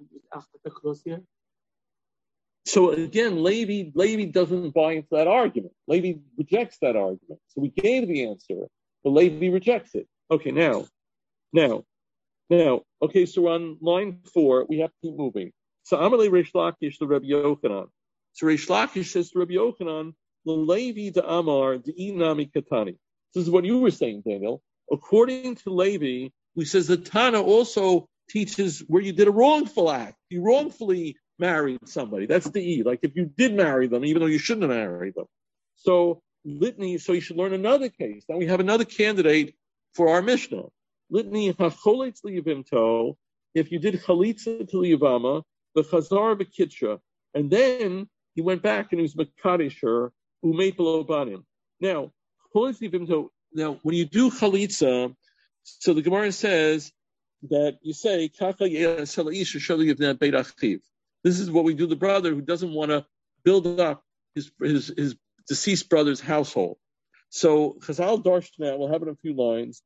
So again, Levi, Levi doesn't buy into that argument. Levi rejects that argument. So we gave the answer, but Levi rejects it. Okay, now, now, now, okay, so on line four, we have to keep moving. So Amalei Reish Lakish to Rabbi Yochanan. So Reish Lakish says to Rabbi Yochanan, Levi de Amar de Inami Katani. This is what you were saying, Daniel. According to Levi, who says the Tana also teaches where you did a wrongful act. You wrongfully married somebody. That's the E. Like if you did marry them, even though you shouldn't have married them. So Litany, so you should learn another case. Now we have another candidate for our Mishnah. Litany hacholetz liyavimto. If you did chalitza to liyavama, the chazar v'kitsha, and then he went back and he was makadisher umeit below banim. Now choletz liyavimto. Now when you do chalitza, so the Gemara says that you say kaka ye'asalaisha shali yivnei beit achiv. This is what we do the brother who doesn't want to build up his his his deceased brother's household. So Chazal Darsh now, we'll have it in a few lines.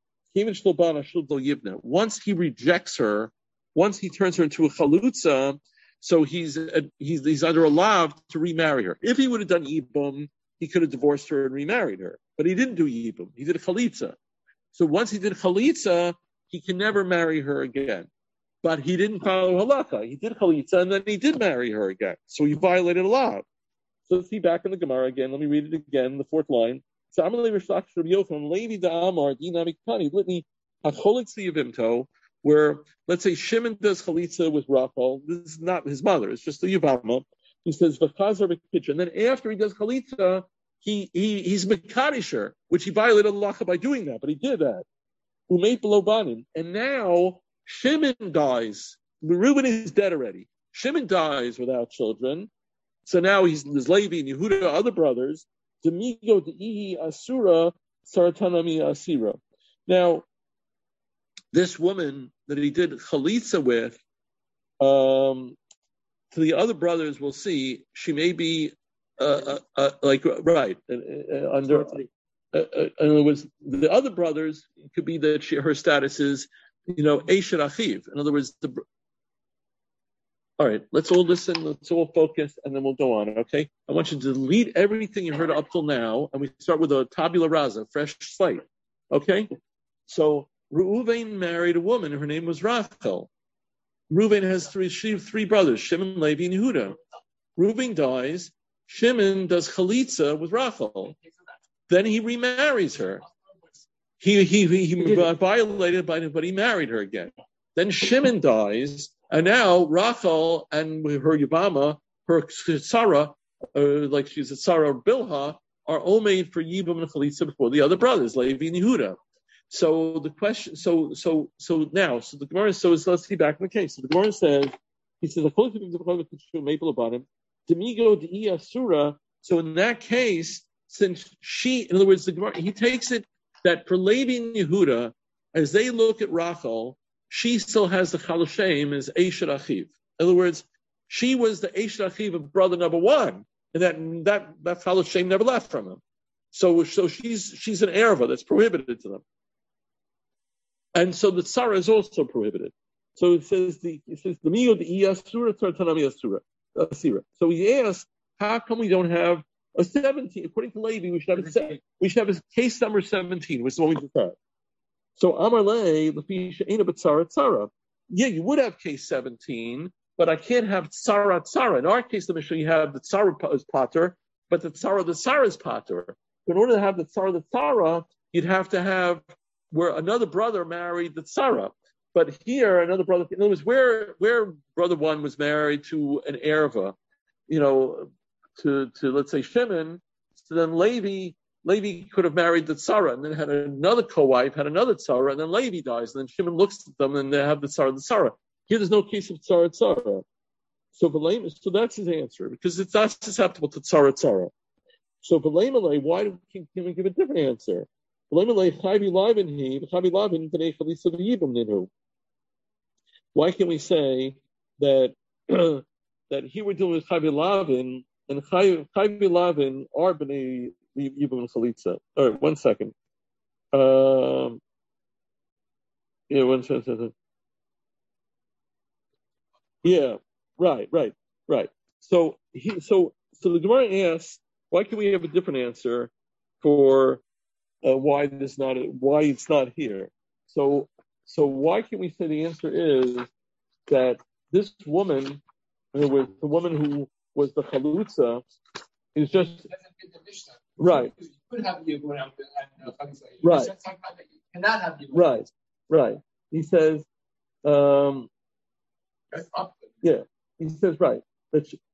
Once he rejects her, once he turns her into a chalutza, so he's he's he's under a law to remarry her. If he would have done yibum, he could have divorced her and remarried her. But he didn't do yibum. He did a chalitza. So once he did chalitza, he can never marry her again. But he didn't follow halacha. He did chalitza and then he did marry her again. So he violated a law. So let's see back in the Gemara again. Let me read it again, the fourth line. So Amalei Reish Lakish Rabbi Yochanan, Levi da'amar dinamik pani litni hacholetz liyavimto, where let's say Shimon does chalitza with Rachel. This is not his mother. It's just the Yavama. He says v'chazar v'kitcha, and then after he does chalitza, he he he's mekadisher, which he violated the halacha by doing that, but he did that. Umeit below banim, and now Shimon dies. Reuben is dead already. Shimon dies without children. So now he's there's Levi and Yehuda, other brothers. Demigo de'ihi asura saratanami asira. Now, this woman that he did chalitza with, um, to the other brothers, we'll see she may be uh, uh, uh, like right uh, uh, under. Uh, uh, in other words, the other brothers it could be that she, her status is, you know, Eishet Achiv. In other words, the. All right, let's all listen, let's all focus, and then we'll go on, okay? I want you to delete everything you heard up till now, and we start with a tabula rasa, fresh slate, okay? So, Reuven married a woman, her name was Rachel. Reuven has three, she, three brothers, Shimon, Levi, and Yehuda. Reuven dies, Shimon does chalitza with Rachel. Then he remarries her. He, he, he, he violated, but he married her again. Then Shimon dies, and now Rachel and her Yavama, her Sarah, uh, like she's a Sarah Bilha, are all made for Yibam and Chalitza before the other brothers, Levi and Yehuda. So the question, so so so now, so the Gemara, so let's see back in the case. So the Gemara says, he says, Demigo de Asura. So in that case, since she, in other words, the Gemara, he takes it that for Levi and Yehuda, as they look at Rachel, she still has the Chal Hashem as Eishet Achiv. In other words, she was the Eishet Achiv of brother number one, and that that that Chal Hashem never left from him. So so she's she's an erva that's prohibited to them, and so the tzara is also prohibited. So it says the it says the miyo the iyasura tzartanami asura asira. So he asks, how come we don't have a seventeen? According to Levi, we should have a we should have a case number seventeen, which is what we just had. So Amar Le, tzara. Yeah, you would have case seventeen, but I can't have tzara tzara. In our case, the Mishnah, you have the tzara is pater, but the tzara the tzara is pater. In order to have the tzara the tzara, you'd have to have where another brother married the tzara. But here, another brother, in other words, where where brother one was married to an erva, you know, to to let's say Shimon, so then Levi. Levi could have married the tzara and then had another co-wife, had another tzara, and then Levi dies, and then Shimon looks at them and they have the tzara, the tzara. Here there's no case of tzara, tzara. So, so that's his answer, because it's not susceptible to tzara, tzara. So, why do, can, can we give a different answer? Why can we say that that here we're dealing with Chai Lavin, and Chai Lavin are B'nai Yibum and Chalitza. All right, one second. Um, yeah, one second. Yeah, right, right, right. So he, so so the Gemara asks, why can we have a different answer for uh, why this not why it's not here? So so why can we say the answer is that this woman, who was the woman who was the Chalutza, is just right. You could have you going out and uh, right. You cannot have you right, right. He says, um, yeah, he says right. That she,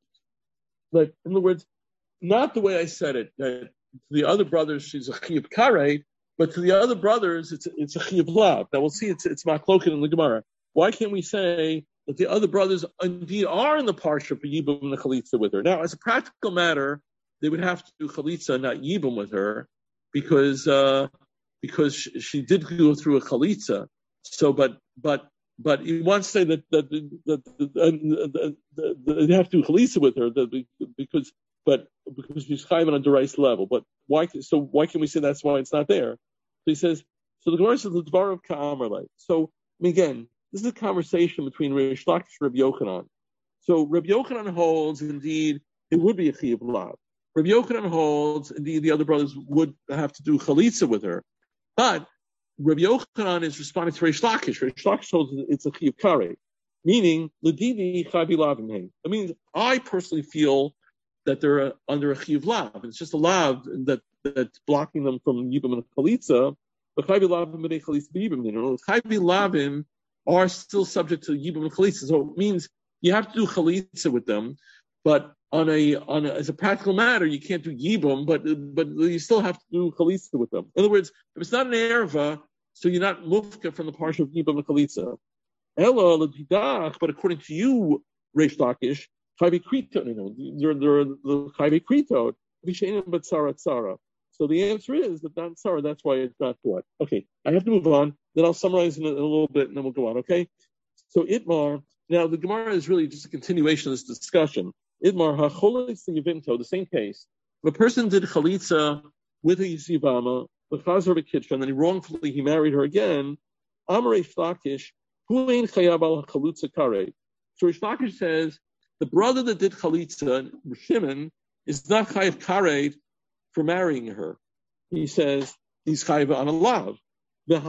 like in other words, not the way I said it. That to the other brothers she's a chiyuv karet, but to the other brothers it's it's a chiyuv lav. Now we'll see. It's it's machloket in the Gemara. Why can't we say that the other brothers indeed are in the parsha for Yibum and the Chalitza with her? Now, as a practical matter, they would have to do Chalitza, not Yibum with her, because uh, because she, she did go through a Chalitza. So, but but but he wants to say that that that, that, that, that, that they have to do Chalitza with her that, because but because she's chayv on a derais level. But why? So why can we say that's why it's not there? So he says. So the Gemara says the Dvar of Ka'amarlai. So I mean, again. This is a conversation between Reish Lakish and Rabbi Yochanan. So Rabbi Yochanan holds, indeed, it would be a chiyuv lav. Rabbi Yochanan holds, indeed, the other brothers would have to do chalitza with her. But Rabbi Yochanan is responding to Reish Lakish. Reish Lakish holds it's a chiyuv karei, meaning l'didi chavi lavim. I mean, I personally feel that they're uh, under a chiyuv lav. It's just a lav that that's blocking them from yibum and chalitza. But chavi lavim b'nei chalitza b'yibum. You know, chavi lavim are still subject to Yibum and Chalitza. So it means you have to do Chalitza with them, but on a, on a, as a practical matter, you can't do Yibum, but, but you still have to do Chalitza with them. In other words, if it's not an Erva, so you're not mufka from the parsha of Yibum and Chalitza. Ella l'didach, but according to you, Reish Lakish, Chayve Krito, you know, they're, they're the Chayve Krito, Vishenim but Tzara Tzara. So the answer is that not Tzara, that's why it's not what. Okay, I have to move on. Then I'll summarize in a, in a little bit, and then we'll go on, okay? So Itmar, now the Gemara is really just a continuation of this discussion. Itmar, ha'cholis yivinto, the same case. If a person did chalitza with a yisivama, v'chazor v'kitcha, and then he wrongfully he married her again, Amarei Shlakish, hu ein chayav al chalutza karei. So Reish Lakish says, the brother that did chalitza, Shimon, is not chayav karei for marrying her. He says, he's chayav on a lav. But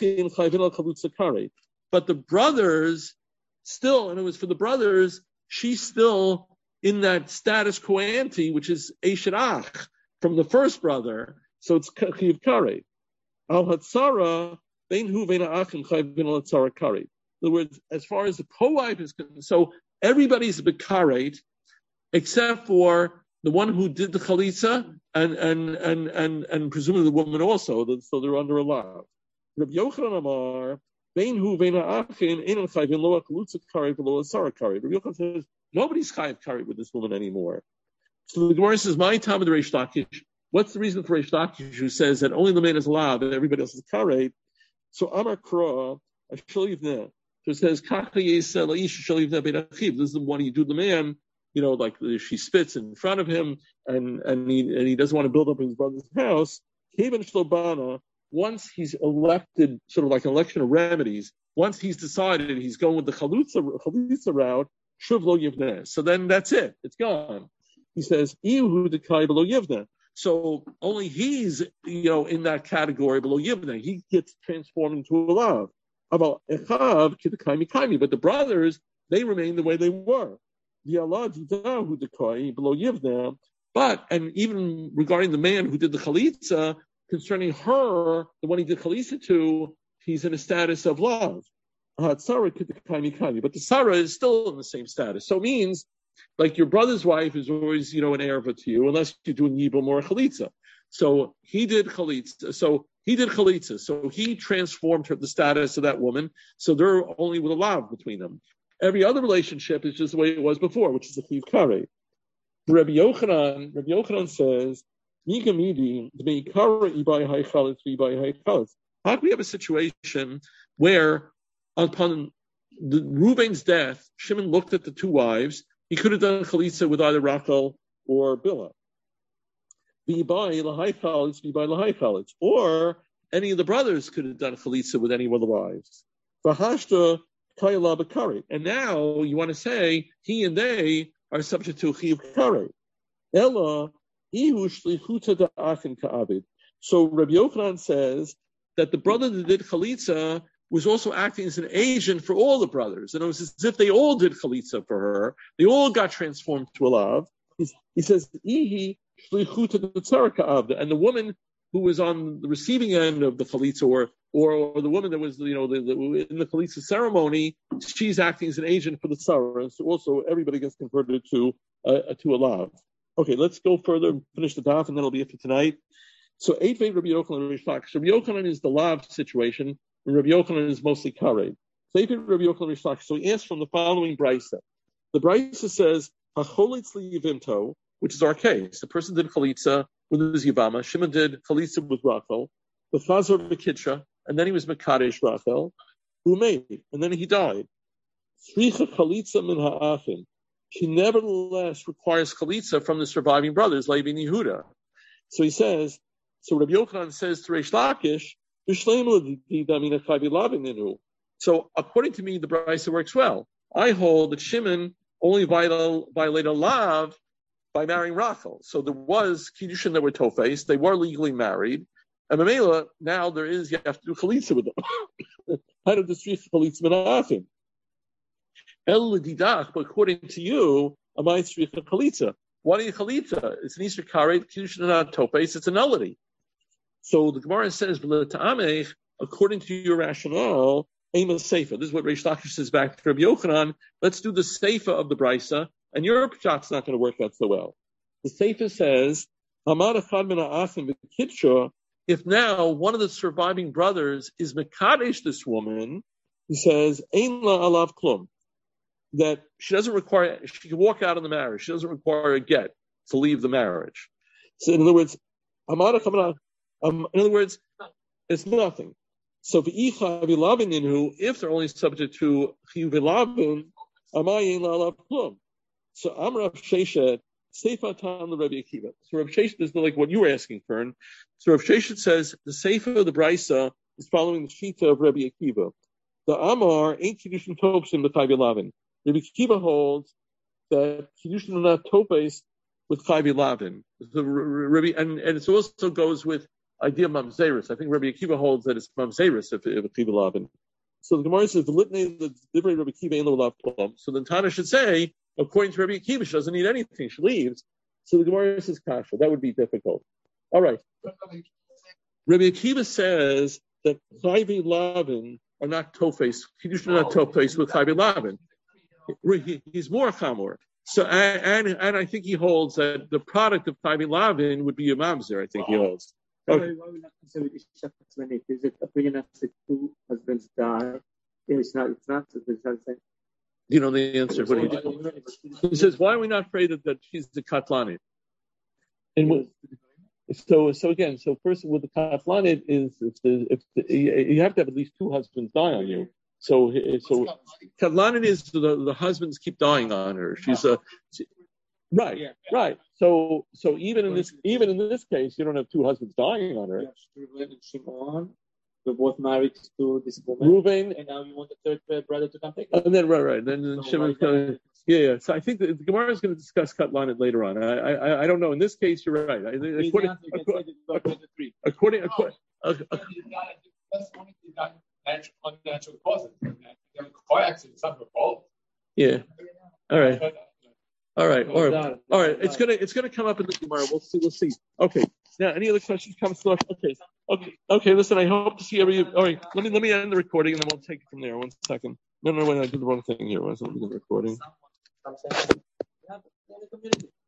the brothers still, and it was for the brothers, she's still in that status quo ante, which is Eishirach from the first brother. So it's Chiv Kare. Al Hatzara, Bein Hu Vein Achim Chayv Bin Al Hatzara Kare. In other words, as far as the co-wife is concerned, so everybody's a Bekaret except for the one who did the Chalitza and and and and, and presumably the woman also, so they're under a law. Rabbi Yochanan Amar, Bein Hu Vein Ha'achin, Ein Chayvin Lo Chalutza Kari V'Lo Asara Kari. Rabbi Yochanan says nobody's Chayav Kari with this woman anymore. So the Gemara says, "My time of the Reish Lakish." What's the reason for Reish Lakish who says that only the man is allowed and everybody else is Kari? So Amar Kra, Ashalivneh. So it says, "Kacha Yisel Aish Ashalivneh Bein Achiv." This is the one you do the man. You know, like she spits in front of him, and and he and he doesn't want to build up his brother's house. Kevin Shlobana. Once he's elected, sort of like an election of remedies, once he's decided he's going with the Chalutza, Chalutza route, Shuv Lo Yivneh. So then that's it. It's gone. He says, Ihu Dekai Below Yivneh. So only he's, you know, in that category below Yivneh. He gets transformed into a lav. About Echav Kidekai Mikami. But the brothers, they remain the way they were. The Allah Didahu Dekai below Yivneh. But, and even regarding the man who did the Chalitza, concerning her, the one he did Chalisa to, he's in a status of love. But the Sarah is still in the same status. So it means, like your brother's wife is always, you know, an erva to you, unless you're doing Yibum or a Chalitza. So he did Chalitza. So he did Chalitza. So he transformed her, the status of that woman. So they're only with a lav between them. Every other relationship is just the way it was before, which is a Chiv Kare. Rabbi Yochanan, Rabbi Yochanan says, how can we have a situation where upon the Reuben's death, Shimon looked at the two wives, he could have done chalitza with either Rachel or Bilhah. V'yibai l'hai chalitz, v'yibai l'hai chalitz. Or any of the brothers could have done chalitza with any of the wives. V'hashta kayala b'kari. And now you want to say he and they are subject to chiv kari. Ella ihu shlichuta da'achin ka'abid. So Rabbi Yochanan says that the brother that did chalitza was also acting as an agent for all the brothers. And it was as if they all did chalitza for her. They all got transformed to a love. He's, he says, Ihi shlichuta tzara ka'abda. And the woman who was on the receiving end of the chalitza, or, or, or the woman that was, you know, the, the, in the chalitza ceremony, she's acting as an agent for the tzara. So also everybody gets converted to, uh, to a love. Okay, let's go further and finish the daf, and then it'll be it for tonight. So eight Rabbi Yochanan and Rish Lakish. Rabbi Yochanan is the lav situation, and Rabbi Yochanan is mostly karev. So eight Rabbi Yochanan and Rish Lakish. So he asks from the following brisa. The brisa says, "Hacholitz liyivimto," which is our case. The person did chalitza with his yivama. Shimon did chalitza with Rachel, with Chazor v'Kitcha, and then he was mekadesh Rachel, who made, and then he died. Tzricha chalitza min ha'achin. She nevertheless requires chalitza from the surviving brothers, Levi and Yehuda. So he says, so Rabbi Yochanan says to Reish Lakish, so according to me, the brisa works well. I hold that Shimon only violated a lav by marrying Rachel. So there was kiddushin that were tofes, they were legally married, and Mamela, now there is, you have to do chalitza with them. How do the street chalitza menachim? El Lididach, but according to you, Amai Tzricha Chalitza. What are you Chalitza? It's an Easter karet, Kiddushin not topes, it's a nullity. So the Gemara says, according to your rationale, Ema Seifa. This is what Reish Lakish says back to Rabbi Yochanan. Let's do the Seifa of the Brisa, and your shot's not going to work out so well. The Seifa says, if now one of the surviving brothers is Mekadesh this woman, he says, Ein la alav klum. That she doesn't require, she can walk out of the marriage. She doesn't require a get to leave the marriage. So in other words, um, in other words, it's nothing. So if they're only subject to chiyuv lavin, so I'm Rav Sheshet, seifatan the Rabbi Akiva. So Rav Sheshet is like what you were asking, Fern. So Rav Sheshet says the seifa of the brisa is following the shita of Rabbi Akiva. The Amar ain't kiddushin topes in the chayv lavin. Rabbi Akiva holds that kiddushin are not topes with chayv lavin. The Rabbi, and, and it also goes with idea of mamzeris. I think Rabbi Akiva holds that it's mamzeris if if chayv lavin. So the Gemara says the litany the different Rabbi Akiva ain't lav plum. So then Tana should say, according to Rabbi Akiva, she doesn't need anything. She leaves. So the Gemara says kasha. That would be difficult. All right. Rabbi Akiva says that chayv lavin are not tofes. Kiddushin are not tofes with chayv lavin. He, he's more chamor. So and, and and I think he holds that the product of chayv lavin would be a mamzer. I think he holds. Okay. Why would not consider Isha Chatzmanit? Is it opinion of the two husbands die? It's not. It's not. It's not saying. You know the answer. What he, he says, why are we not afraid that, that she's the katlanit? And what, so so again, so first with the katlanit is if, the, if the, you have to have at least two husbands die on you. So, so Katlanit is the, the husbands keep dying on her. She's a she, right, right. So, so even in this, even in this case, you don't have two husbands dying on her. Reuven and Shimon, we're both married to this woman. Reuven, and now you want the third brother to come take it. And then right, right. Then, then so Shimon's going to, yeah, yeah. So I think the, the Gemara is going to discuss Katlanit later on. I, I, I don't know. In this case, you're right. According, according, according, according, according unnatural causes. Car accidents, not her fault. Yeah. All right. All right. All right. All right. It's gonna it's gonna come up in the Gemara. We'll see. We'll see. Okay. Now, any other questions, comments? Okay. Okay. Okay. Listen, I hope to see every. All right. Let me let me end the recording and then we'll take it from there. One second. No, no, wait. I did the wrong thing here. I wasn't the recording.